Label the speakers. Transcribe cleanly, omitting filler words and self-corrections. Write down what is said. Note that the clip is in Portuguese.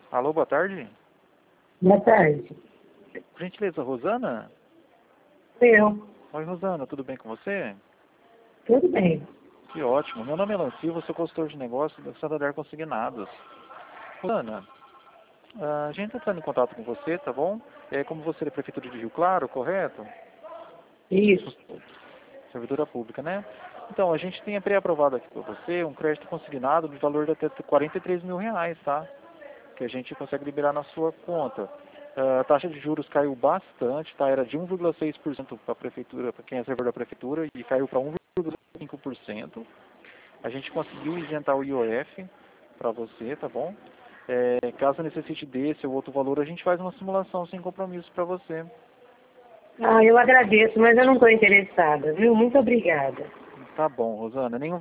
Speaker 1: Alô, boa tarde.
Speaker 2: Boa tarde.
Speaker 1: Por gentileza, Rosana?
Speaker 2: Eu.
Speaker 1: Oi, Rosana, tudo bem com você?
Speaker 2: Tudo bem.
Speaker 1: Que ótimo. Meu nome é Lan Silva, sou consultor de negócios da Santander Consignados. Rosana, a gente está entrando em contato com você, tá bom? Como você é da Prefeitura de Rio Claro, correto?
Speaker 2: Isso.
Speaker 1: Servidora pública, né? Então, a gente tem pré-aprovado aqui para você um crédito consignado de valor de até R$ 43.000, tá? Que a gente consegue liberar na sua conta. A taxa de juros caiu bastante, tá? Era de 1,6% para a prefeitura, para quem é servidor da prefeitura, e caiu para 1,5%. A gente conseguiu isentar o IOF para você, tá bom? Caso necessite desse ou outro valor, a gente faz uma simulação sem compromisso para você.
Speaker 2: Eu agradeço, mas eu não estou interessada, viu? Muito obrigada.
Speaker 1: Tá bom, Rosana. Nenhum